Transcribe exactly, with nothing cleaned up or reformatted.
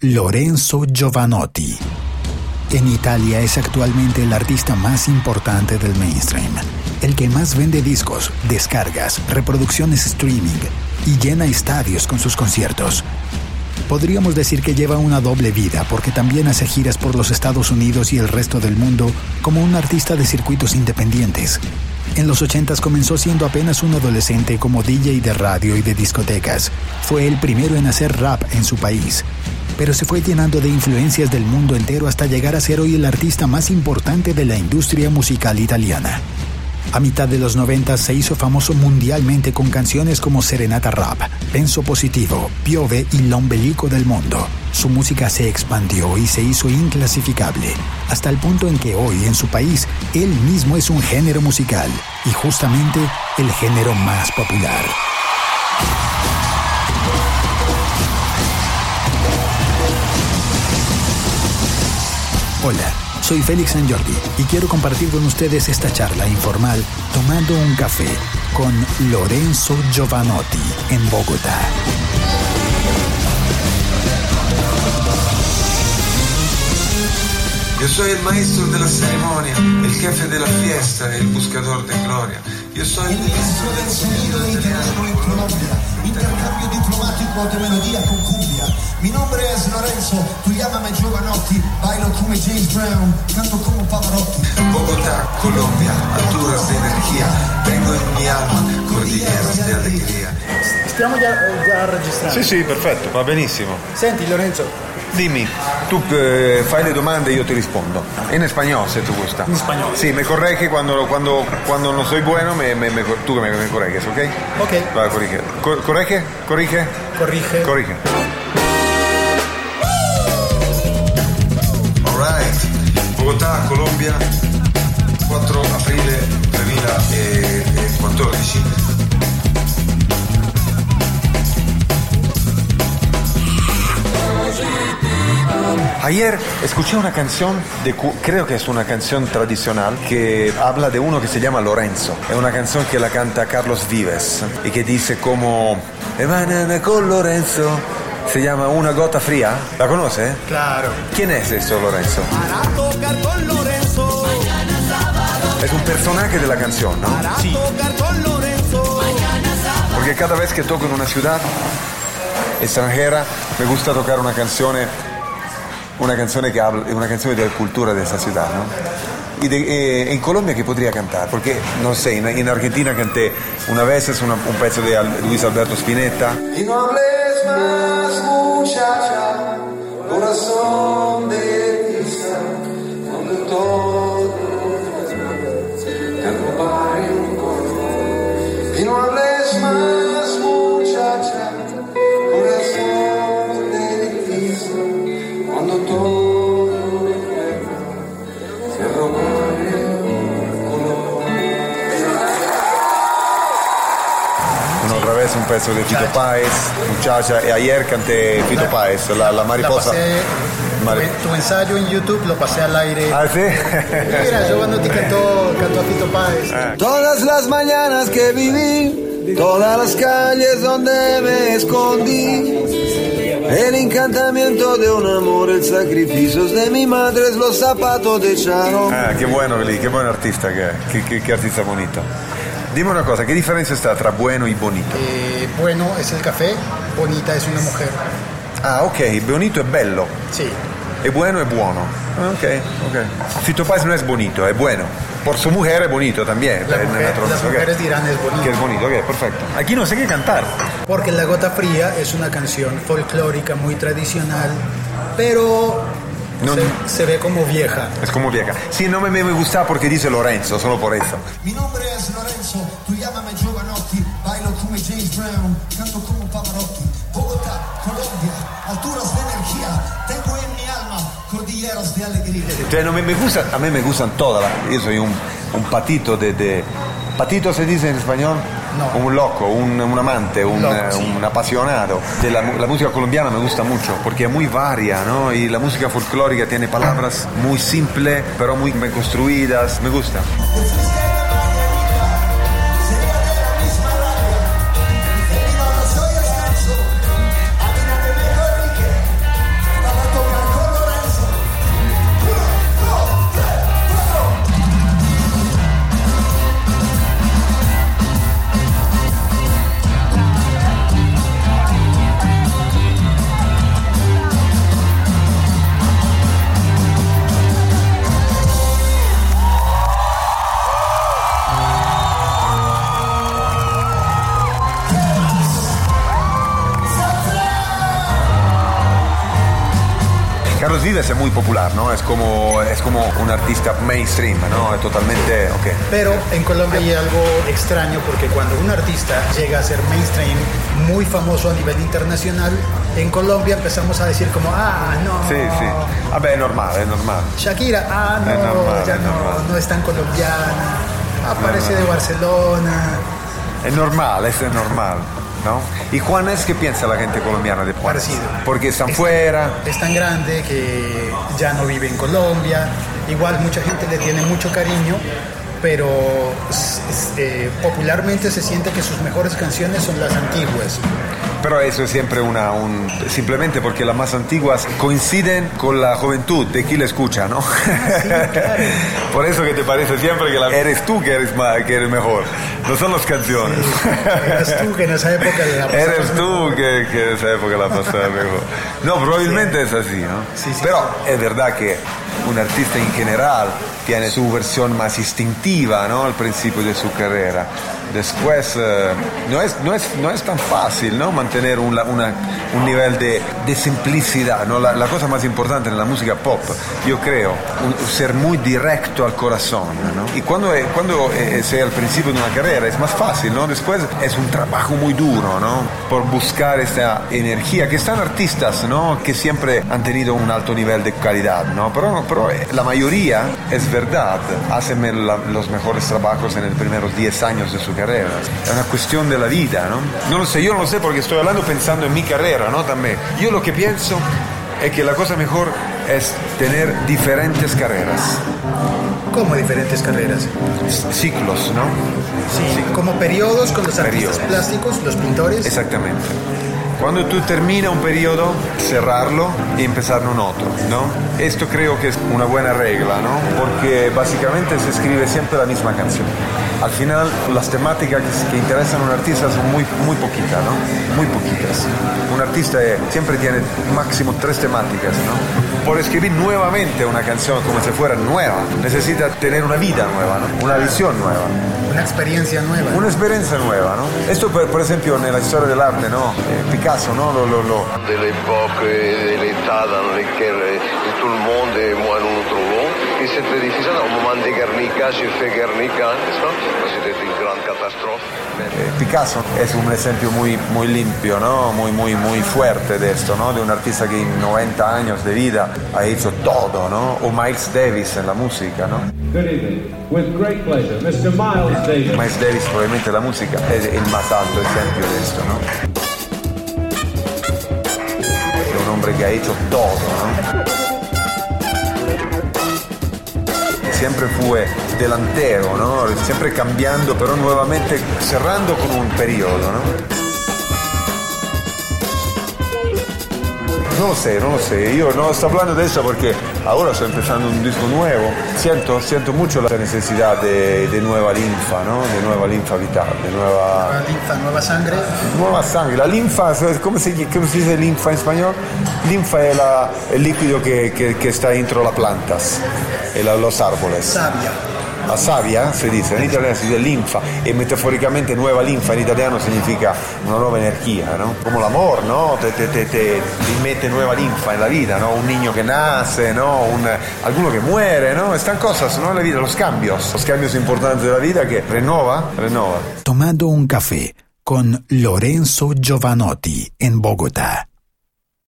Lorenzo Jovanotti. En Italia es actualmente el artista más importante del mainstream, el que más vende discos, descargas, reproducciones streaming y llena estadios con sus conciertos. Podríamos decir que lleva una doble vida porque también hace giras por los Estados Unidos y el resto del mundo como un artista de circuitos independientes. En los ochentas comenzó siendo apenas un adolescente como D J de radio y de discotecas. Fue el primero en hacer rap en su país, pero se fue llenando de influencias del mundo entero hasta llegar a ser hoy el artista más importante de la industria musical italiana. A mitad de los noventa se hizo famoso mundialmente con canciones como Serenata Rap, Penso Positivo, Piove y L'ombelico del Mondo. Su música se expandió y se hizo inclasificable, hasta el punto en que hoy en su país él mismo es un género musical y justamente el género más popular. Hola, soy Félix Sangiordi y quiero compartir con ustedes esta charla informal tomando un café con Lorenzo Jovanotti en Bogotá. Yo soy el maestro de la ceremonia, el jefe de la fiesta, el buscador de gloria. Yo soy el ministro del sonido italiano en Colombia, intercambio diplomático de melodía con cumbia. Mi nombre es Lorenzo, tú llámame Jovanotti, bailo come James Brown, canto como Pavarotti. Bogotá, Colombia, alturas de energía, tengo en mi alma cordilleras de alegría. Stiamo già, già registrando. Sì, sì, perfetto, va benissimo. Senti Lorenzo. Dimmi, tu eh, fai le domande e io ti rispondo. En español, se te gusta. En español. Sí, me corregge cuando, cuando, cuando no soy bueno, me, me, me, tú me, me corregges, ¿ok? Ok. Va, corrige. Co- corregge? Corrige? Corrige. Corrige. All right. Bogotà, Colombia, quattro aprile duemilaquattordici. Ayer escuché una canción, de, creo que es una canción tradicional, que habla de uno que se llama Lorenzo. Es una canción que la canta Carlos Vives y que dice como "Banana con Lorenzo", se llama Una gota fría. ¿La conoce? Claro. ¿Quién es eso, Lorenzo? Para tocar con Lorenzo. Es un personaje de la canción, ¿no? Para sí. tocar con Lorenzo. Porque cada vez que toco en una ciudad extranjera, me gusta tocar una canción, una canción que habla, una canción de la cultura de esa ciudad, ¿no? Y de, eh, en Colombia, ¿qué podría cantar? Porque, no sé, en, en Argentina canté una vez es una, un pezzo de Al, Luis Alberto Spinetta. Y no hables más, muchacha, corazón de tiza, donde todo te robaré un color. Y no hables más, muchacha, corazón de tiza, cuando todo te robaré un color. Una otra vez un pezzo de Fito Páez, Muchacha, y ayer canté Fito La- Páez, la, la mariposa. La pasé, Mari- tu, tu ensayo en YouTube lo pasé al aire. Ah, ¿sí? Mira, Jovanotti cantó, cantó a Fito Páez. Ah. Todas las mañanas que viví, todas las calles donde me escondí, el encantamiento de un amor, el sacrificio de mi madre, los zapatos de Charo. Ah, qué bueno lì, qué buen artista que es, qué, qué, qué artista bonito. Dime una cosa, ¿qué diferencia está tra bueno y bonito? Eh, bueno es el café, bonita es una mujer. Ah, ok, bonito es bello, Sí. e bueno es buono. Ah, ok, ok. Fito Páez no es bonito, es bueno. Por su mujer es bonito también. La Eh, mujer- naturalmente, las ok. mujeres dirán es bonito. Que es bonito, ok, perfecto. Aquí no sé qué cantar. Porque La Gota Fría es una canción folclórica muy tradicional, pero No- se, se ve como vieja. Es como vieja. Sí, no me, me gusta porque dice Lorenzo, solo por eso. Mi nombre es Lorenzo, tú llámame Jovanotti, bailo come James Brown, canto como Pavarotti. Bogotá, Colombia, alturas de energía, tengo en mi alma cordilleras de alegría. Cioè, no, me, me gusta, a mí me gustan todas. las- Yo soy un, un patito de, de... ¿Patito se dice en español? No. Un loco, un, un amante, un, Loco, eh, sí. un apasionado. De la, mu- la música colombiana me gusta mucho porque es muy varia, ¿no? Y la música folclórica tiene palabras muy simples, pero muy bien construidas. Me gusta. Soy descanso, a mí no me corrige, Carlos Vives es muy popular, ¿no? Es como, es como un artista mainstream, ¿no? Es totalmente, ok. Pero en Colombia hay algo extraño porque cuando un artista llega a ser mainstream, muy famoso a nivel internacional, en Colombia empezamos a decir como, ah, no. Sí, sí. Vabbè, es normal, es normal. Shakira, ah, no, es normal, ya es no, normal. no es tan colombiana, aparece normal. de Barcelona. Es normal, eso es normal, ¿no? ¿Y Juanes, qué piensa la gente colombiana de Juanes? Parecido. Porque están Es- fuera. Es tan grande que ya no vive en Colombia. Igual mucha gente le tiene mucho cariño, pero s- s- eh, popularmente se siente que sus mejores canciones son las antiguas. Pero eso es siempre una, un, simplemente porque las más antiguas coinciden con la juventud de quien la escucha, ¿no? claro. Por eso que te parece siempre que la, eres tú que eres, más, que eres mejor, no son las canciones. Eres tú que en esa época la pasabas Eres tú mejor. que, que en esa época la pasaba mejor. No, probablemente es así, ¿no? Sí, sí, Pero es verdad que un artista en general tiene su versión más instintiva, ¿no? Al principio de su carrera. Después eh, no, es, no, es, no es tan fácil, ¿no? Mantener un, una, un nivel de, de simplicidad, ¿no? La, la cosa más importante en la música pop, yo creo, un, ser muy directo al corazón, ¿no? Y cuando, eh, cuando eh, sei al principio de una carrera es más fácil, ¿no? Después es un trabajo muy duro, ¿no? Por buscar esta energía, que están artistas, ¿no? Que siempre han tenido un alto nivel de calidad, ¿no? Pero, pero eh, la mayoría, es verdad, hacen la, los mejores trabajos en los primeros diez años de su carrera. Es una cuestión de la vida, ¿no? No lo sé, yo no lo sé porque estoy hablando pensando en mi carrera, ¿no? También. Yo lo que pienso es que la cosa mejor es tener diferentes carreras, Como diferentes carreras. c- ciclos, ¿no? Sí, como periodos con los artistas Periodos. plásticos, los pintores. Exactamente. Cuando tú terminas un periodo, cerrarlo y empezar un otro, ¿no? Esto creo que es una buena regla, ¿no? Porque básicamente se escribe siempre la misma canción. Al final, las temáticas que, que interesan a un artista son muy, muy poquitas, ¿no? Muy poquitas. Un artista eh, siempre tiene máximo tres temáticas, ¿no? Por escribir nuevamente una canción como si fuera nueva, necesita tener una vida nueva, ¿no? Una visión nueva. Una experiencia nueva. Una experiencia nueva, ¿no? Esto, por, por ejemplo, en la historia del arte, ¿no? Eh, Picasso, ¿no? Lo, lo, lo. De l'époque et de l'état dans lequel euh, tout le monde et moi nous nous trouvons. Et c'était difficile. Au moment de Guernica, j'ai fait Guernica, n'est-ce pas? C'était une grande catastrophe. Eh, Picasso es un ejemplo muy, muy limpio, ¿no? Muy, muy, muy fuerte de esto, ¿no? De un artista que en noventa años de vida ha hecho todo, ¿no? O Miles Davis en la música, ¿no? Good evening. With great pleasure, mister Miles Davis. Miles Davis probablemente la música es el más alto ejemplo de esto, ¿no? Es un hombre que ha hecho todo, ¿no? Siempre fue delantero, ¿no? Siempre cambiando, pero nuevamente cerrando con un periodo, ¿no? No lo sé, no lo sé. Yo no estoy hablando de eso porque ahora estoy empezando un disco nuevo. Siento, siento mucho la necesidad de, de nueva linfa, ¿no? De nueva linfa vital, de nueva... Nueva linfa, nueva sangre. Nueva sangre. La linfa, ¿cómo se, cómo se dice linfa en español? Linfa es la, el líquido que, que, que está dentro de las plantas, en la- los árboles. Sabia. La savia se dice, en italiano si dice linfa, y metafóricamente nueva linfa en italiano significa una nueva energía, ¿no? Como el amor, ¿no? Te, te, te, te, te mete nueva linfa en la vida, ¿no? Un niño que nace, ¿no? Un, alguno que muere, ¿no? Están cosas, ¿no? En la vida, los cambios, los cambios importantes de la vida que renova, renova. Tomando un café con Lorenzo Giovanotti en Bogotá.